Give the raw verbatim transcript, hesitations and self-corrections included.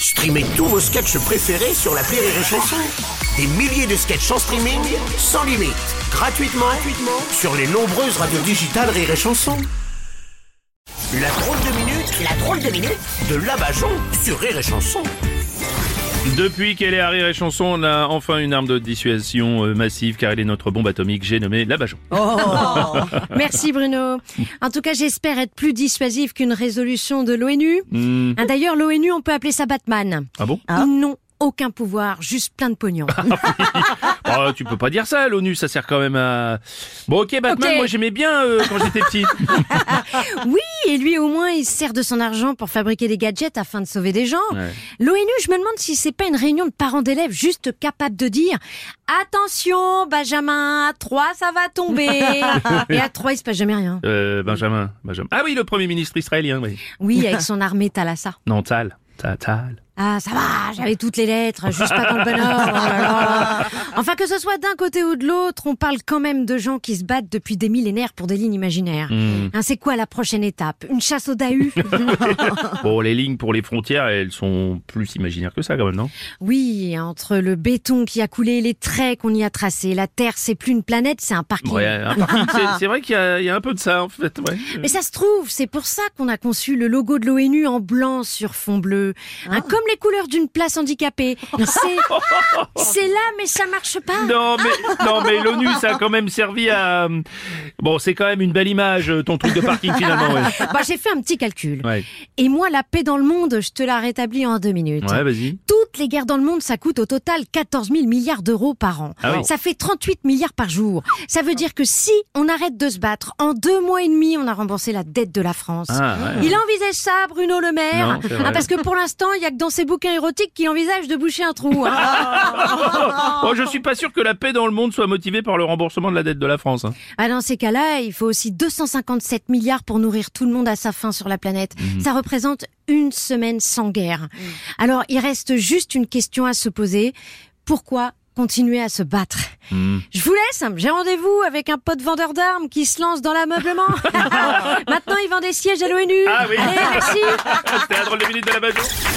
Streamez tous vos sketchs préférés sur l'appli Rire et Chanson. Des milliers de sketchs en streaming, sans limite, gratuitement, gratuitement sur les nombreuses radios digitales Rire et Chanson. La drôle de minute, la drôle de minute de Labajon sur Rire et Chanson. Depuis qu'elle est à Rire et Chanson, on a enfin une arme de dissuasion euh, massive, car elle est notre bombe atomique, j'ai nommé Labajon. Oh. Merci Bruno. En tout cas, j'espère être plus dissuasive qu'une résolution de l'ONU. Mmh. Hein, D'ailleurs, l'ONU, on peut appeler ça Batman. Ah bon? Ils n'ont aucun pouvoir, juste plein de pognon. Oh, tu peux pas dire ça, l'ONU, ça sert quand même à... Bon, ok, Batman, Ok. moi j'aimais bien euh, quand j'étais petit. Oui, et lui au moins, il se sert de son argent pour fabriquer des gadgets afin de sauver des gens. Ouais. L'ONU, je me demande si c'est pas une réunion de parents d'élèves juste capable de dire « Attention, Benjamin, à trois, ça va tomber !» Et à trois, il se passe jamais rien. Euh, Benjamin, Benjamin. Ah oui, le premier ministre israélien, oui. Oui, avec son armée Thalassa. Non, Tal. Tal, Tal. Ah, ça va, j'avais toutes les lettres, juste pas dans le bon ordre. Oh là là. Enfin, que ce soit d'un côté ou de l'autre, on parle quand même de gens qui se battent depuis des millénaires pour des lignes imaginaires. Mmh. Hein, c'est quoi la prochaine étape? Une chasse aux Dahu? Bon, les lignes pour les frontières, elles sont plus imaginaires que ça quand même, non? Oui, entre le béton qui a coulé, les traits qu'on y a tracés, la Terre, c'est plus une planète, c'est un parking. Ouais, un parking, c'est, c'est vrai qu'il y a, il y a un peu de ça, en fait, ouais. Mais ça se trouve, c'est pour ça qu'on a conçu le logo de l'ONU en blanc sur fond bleu. Hein, comme les couleurs d'une place handicapée. C'est, c'est là, mais ça marche pas. Non, mais, non, mais l'ONU, ça a quand même servi à... Bon, c'est quand même une belle image, ton truc de parking, finalement, ouais. Bah, j'ai fait un petit calcul. Ouais, Et moi, la paix dans le monde, je te la rétablis en deux minutes. ouais, vas-y. Toutes les guerres dans le monde, ça coûte au total quatorze mille milliards d'euros par an. Ah oui. Ça fait trente-huit milliards par jour. Ça veut dire que si on arrête de se battre, en deux mois et demi, on a remboursé la dette de la France. Ah, ouais. Il envisage ça, Bruno Le Maire. Non, c'est vrai. Ah, parce que pour l'instant, il y a que dans ses bouquins érotiques qu'il envisage de boucher un trou. Hein. Oh, je suis pas sûr que la paix dans le monde soit motivée par le remboursement de la dette de la France. Hein. Ah, dans ces cas-là, il faut aussi deux cent cinquante-sept milliards pour nourrir tout le monde à sa faim sur la planète. Mmh. Ça représente une semaine sans guerre. Mmh. Alors, il reste juste une question à se poser. Pourquoi continuer à se battre? Mmh. Je vous laisse, j'ai rendez-vous avec un pote vendeur d'armes qui se lance dans l'ameublement. Maintenant, il vend des sièges à l'ONU. Ah oui. Allez, merci. C'était la drôle de minute de Labajon.